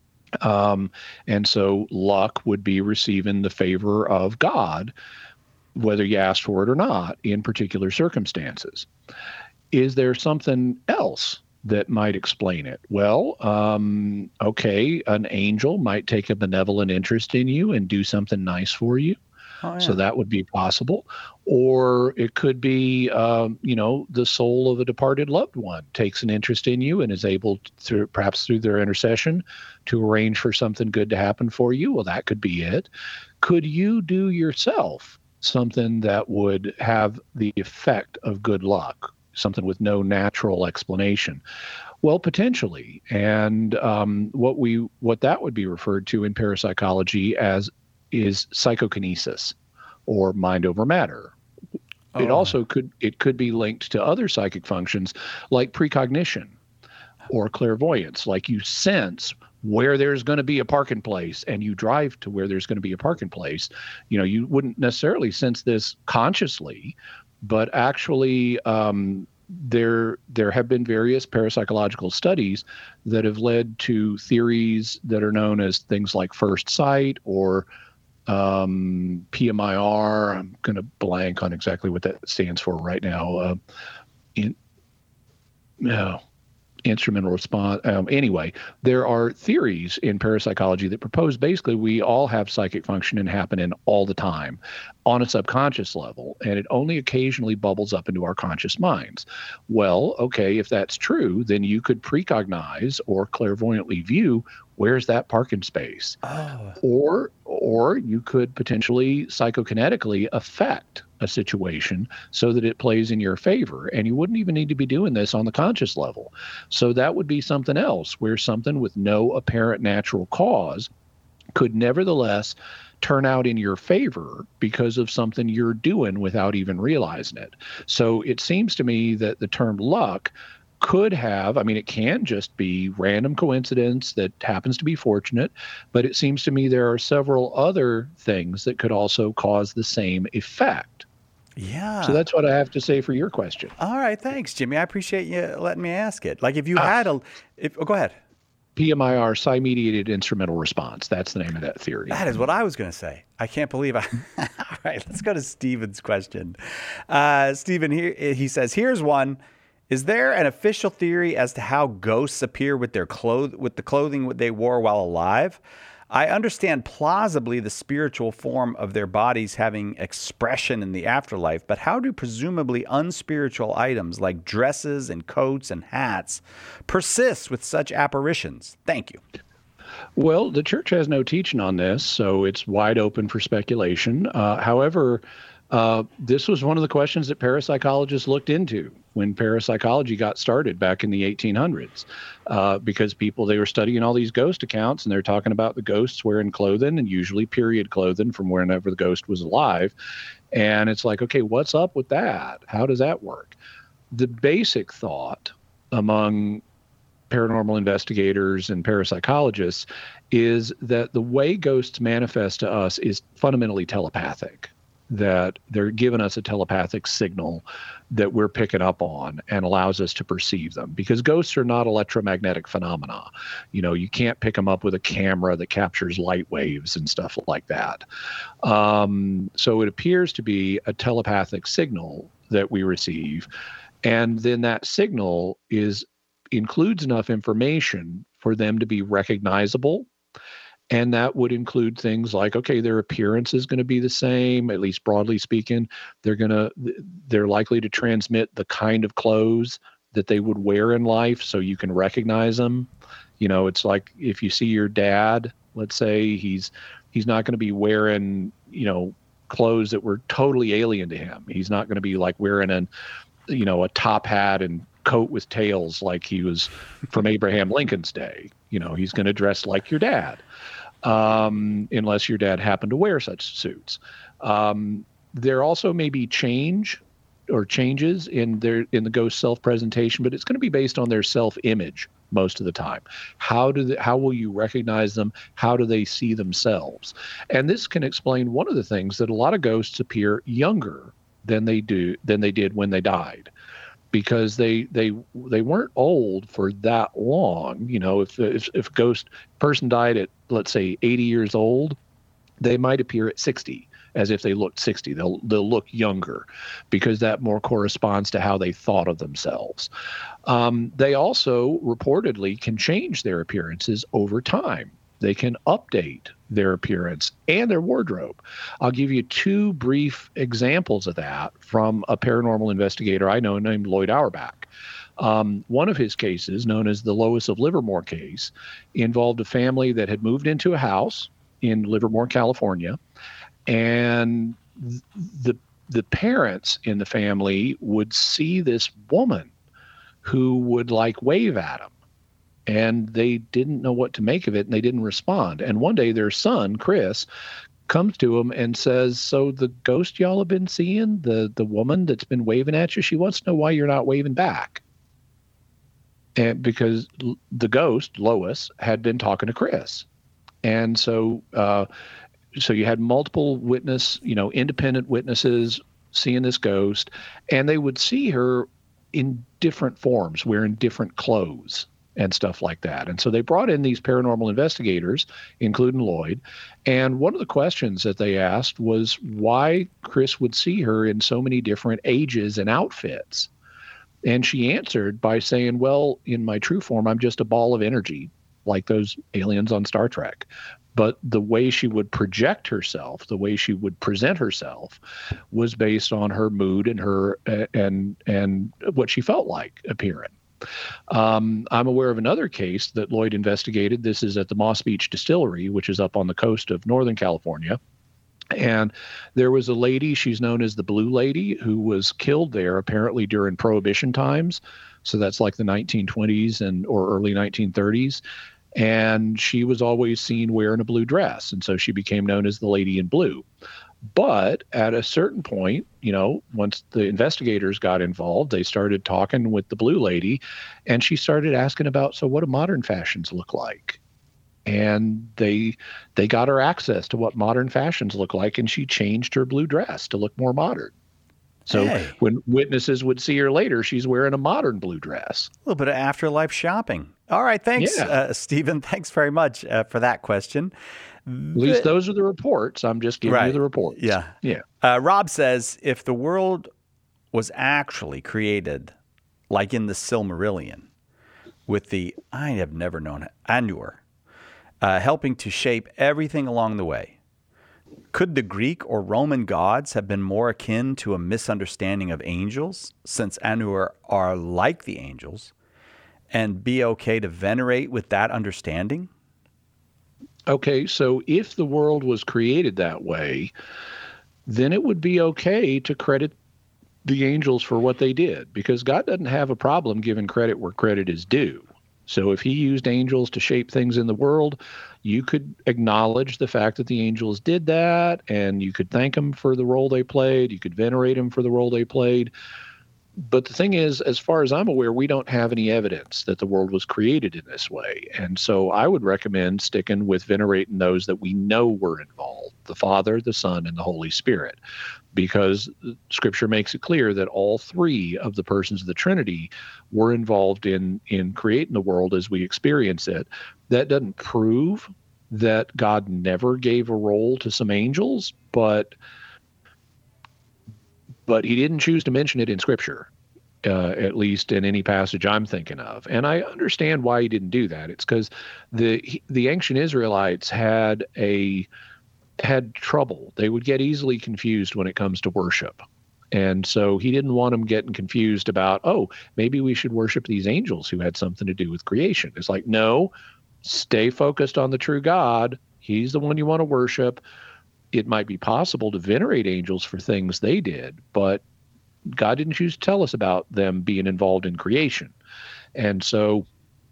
Um, and so luck would be receiving the favor of God, whether you asked for it or not, in particular circumstances. Is there something else that might explain it? Well, um, okay, an angel might take a benevolent interest in you and do something nice for you. Oh, yeah. So that would be possible. Or it could be, um, you know, the soul of a departed loved one takes an interest in you and is able, to, perhaps through their intercession, to arrange for something good to happen for you. Well, that could be it. Could you do yourself something that would have the effect of good luck, something with no natural explanation? Well, potentially. And um, what we what that would be referred to in parapsychology as is psychokinesis, or mind over matter. Oh. It also could it could be linked to other psychic functions like precognition or clairvoyance, like you sense where there's going to be a parking place and you drive to where there's going to be a parking place. You know, you wouldn't necessarily sense this consciously, but actually um, there there have been various parapsychological studies that have led to theories that are known as things like first sight or Um, P M I R. I'm going to blank on exactly what that stands for right now. Uh, in, no, instrumental response. Um, anyway, there are theories in parapsychology that propose basically we all have psychic functioning happening all the time on a subconscious level, and it only occasionally bubbles up into our conscious minds. Well, okay, if that's true, then you could precognize or clairvoyantly view where's that parking space. Oh. Or or you could potentially psychokinetically affect a situation so that it plays in your favor. And you wouldn't even need to be doing this on the conscious level. So that would be something else where something with no apparent natural cause could nevertheless turn out in your favor because of something you're doing without even realizing it. So it seems to me that the term luck could have, I mean, it can just be random coincidence that happens to be fortunate, but it seems to me there are several other things that could also cause the same effect. Yeah. So that's what I have to say for your question. All right. Thanks, Jimmy. I appreciate you letting me ask it. Like if you uh, had a, if, oh, go ahead. P M I R, psi-mediated instrumental response. That's the name of that theory. That is what I was going to say. I can't believe I. All right. Let's go to Steven's question. Uh, Steven, here, he says, here's one. Is there an official theory as to how ghosts appear with their cloth with the clothing they wore while alive? I understand plausibly the spiritual form of their bodies having expression in the afterlife, but how do presumably unspiritual items like dresses and coats and hats persist with such apparitions? Thank you. Well, the church has no teaching on this, so it's wide open for speculation. Uh, however, uh, this was one of the questions that parapsychologists looked into when parapsychology got started back in the eighteen hundreds, uh, because people, they were studying all these ghost accounts, and they're talking about the ghosts wearing clothing, and usually period clothing from whenever the ghost was alive. And it's like, okay, what's up with that? How does that work? The basic thought among paranormal investigators and parapsychologists is that the way ghosts manifest to us is fundamentally telepathic, that they're giving us a telepathic signal that we're picking up on and allows us to perceive them, because ghosts are not electromagnetic phenomena. You know, you can't pick them up with a camera that captures light waves and stuff like that. Um, so it appears to be a telepathic signal that we receive. And then that signal is includes enough information for them to be recognizable. And that would include things like, okay, their appearance is going to be the same, at least broadly speaking. They're going to, they're likely to transmit the kind of clothes that they would wear in life, so you can recognize them. You know, it's like if you see your dad, let's say, he's he's not going to be wearing, you know, clothes that were totally alien to him. He's not going to be like wearing an, you know, a top hat and coat with tails like he was from Abraham Lincoln's day. You know, he's going to dress like your dad, um, unless your dad happened to wear such suits. Um, there also may be change or changes in their in the ghost self-presentation, but it's going to be based on their self-image most of the time. How do they, how will you recognize them? How do they see themselves? And this can explain one of the things that a lot of ghosts appear younger than they do than they did when they died, because they they they weren't old for that long. You know, if if, if a ghost person died at, let's say, eighty years old, they might appear at sixty, as if they looked sixty. They'll they'll look younger, because that more corresponds to how they thought of themselves. Um, they also reportedly can change their appearances over time. They can update their appearance and their wardrobe. I'll give you two brief examples of that from a paranormal investigator I know named Lloyd Auerbach. Um, one of his cases, known as the Lois of Livermore case, involved a family that had moved into a house in Livermore, California, and the the parents in the family would see this woman who would like wave at them. And they didn't know what to make of it, and they didn't respond. And one day their son, Chris, comes to him and says, so the ghost y'all have been seeing, the, the woman that's been waving at you, she wants to know why you're not waving back. And because the ghost, Lois, had been talking to Chris. And so uh, so you had multiple witness, you know, independent witnesses seeing this ghost, and they would see her in different forms, wearing different clothes and stuff like that. And so they brought in these paranormal investigators, including Lloyd. And one of the questions that they asked was why Chris would see her in so many different ages and outfits. And she answered by saying, well, in my true form, I'm just a ball of energy, like those aliens on Star Trek. But the way she would project herself, the way she would present herself, was based on her mood and her uh, and and what she felt like appearing. Um, I'm aware of another case that Lloyd investigated. This is at the Moss Beach Distillery, which is up on the coast of Northern California. And there was a lady, she's known as the Blue Lady, who was killed there apparently during Prohibition times. So that's like the nineteen twenties and or early nineteen thirties. And she was always seen wearing a blue dress. And so she became known as the Lady in Blue. But at a certain point, you know, once the investigators got involved, they started talking with the Blue Lady, and she started asking about, so what do modern fashions look like? And they they got her access to what modern fashions look like, and she changed her blue dress to look more modern. So hey. when witnesses would see her later, she's wearing a modern blue dress. A little bit of afterlife shopping. All right, thanks, Yeah. uh, Stephen. Thanks very much uh, for that question. At least those are the reports. I'm just giving Right. you the reports. Yeah. Yeah. Uh, Rob says, if the world was actually created like in the Silmarillion, with the, I have never known it, Ainur, uh, helping to shape everything along the way, could the Greek or Roman gods have been more akin to a misunderstanding of angels, since Ainur are like the angels, and be okay to venerate with that understanding? Okay, so if the world was created that way, then it would be okay to credit the angels for what they did, because God doesn't have a problem giving credit where credit is due. So if he used angels to shape things in the world, you could acknowledge the fact that the angels did that, and you could thank them for the role they played. You could venerate them for the role they played. But the thing is, as far as I'm aware, we don't have any evidence that the world was created in this way. And so I would recommend sticking with venerating those that we know were involved, the Father, the Son, and the Holy Spirit, because Scripture makes it clear that all three of the persons of the Trinity were involved in, in creating the world as we experience it. That doesn't prove that God never gave a role to some angels, but but he didn't choose to mention it in Scripture, uh, at least in any passage I'm thinking of. And I understand why he didn't do that. It's because the the ancient Israelites had a had trouble. They would get easily confused when it comes to worship. And so he didn't want them getting confused about, oh, maybe we should worship these angels who had something to do with creation. It's like, no, stay focused on the true God. He's the one you want to worship. It might be possible to venerate angels for things they did, but God didn't choose to tell us about them being involved in creation. And so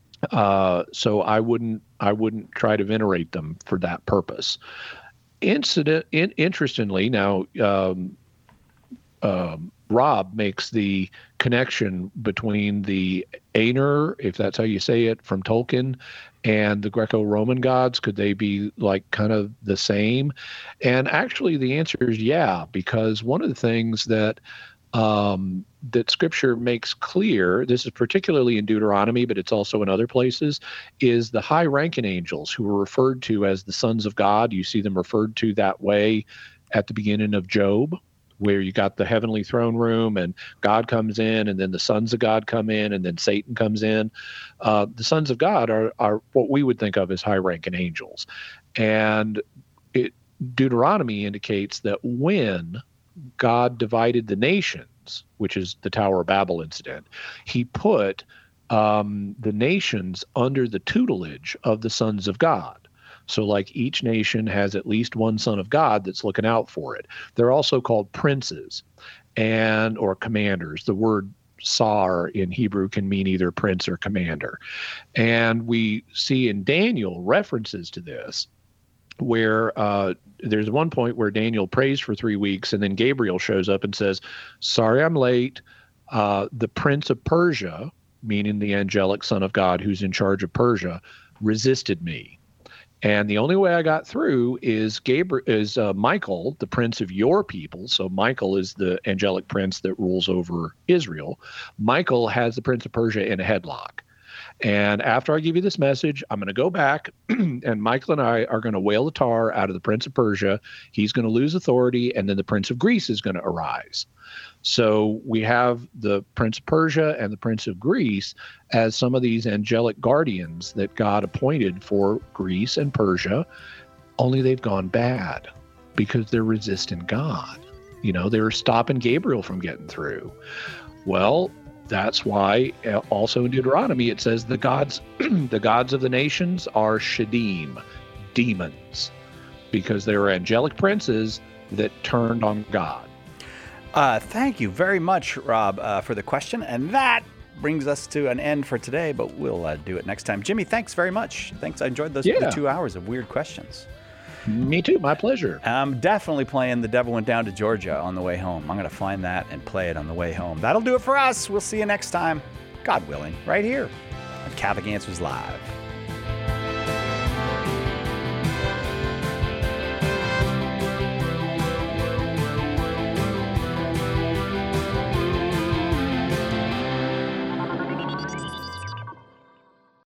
uh, so I wouldn't I wouldn't try to venerate them for that purpose. Incident in, interestingly, now um, um, Rob makes the connection between the Ainur, if that's how you say it, from Tolkien, and the Greco-Roman gods. Could they be like kind of the same? And actually the answer is yeah, because one of the things that um, that Scripture makes clear, this is particularly in Deuteronomy, but it's also in other places, is the high-ranking angels who are referred to as the sons of God. You see them referred to that way at the beginning of Job, where you got the heavenly throne room and God comes in, and then the sons of God come in, and then Satan comes in. Uh, the sons of God are, are what we would think of as high-ranking angels. And it, Deuteronomy indicates that when God divided the nations, which is the Tower of Babel incident, he put um, the nations under the tutelage of the sons of God. So like each nation has at least one son of God that's looking out for it. They're also called princes and or commanders. The word sar in Hebrew can mean either prince or commander. And we see in Daniel references to this, where uh, there's one point where Daniel prays for three weeks and then Gabriel shows up and says, sorry, I'm late. Uh, the prince of Persia, meaning the angelic son of God who's in charge of Persia, resisted me. And the only way I got through is Gabriel is uh, Michael, the prince of your people. So Michael is the angelic prince that rules over Israel. Michael has the prince of Persia in a headlock. And after I give you this message, I'm going to go back and Michael and I are going to whale the tar out of the prince of Persia. He's going to lose authority, and then the prince of Greece is going to arise. So we have the prince of Persia and the prince of Greece as some of these angelic guardians that God appointed for Greece and Persia, only they've gone bad because they're resisting God. You know, they're stopping Gabriel from getting through. Well, that's why also in Deuteronomy it says the gods the gods of the nations are Shadim, demons, because they were angelic princes that turned on God. Uh, thank you very much, Rob, uh, for the question. And that brings us to an end for today, but we'll uh, do it next time. Jimmy, thanks very much. Thanks. I enjoyed those Yeah. the two hours of weird questions. Me too. My pleasure. I'm definitely playing The Devil Went Down to Georgia on the way home. I'm going to find that and play it on the way home. That'll do it for us. We'll see you next time, God willing, right here on Catholic Answers Live.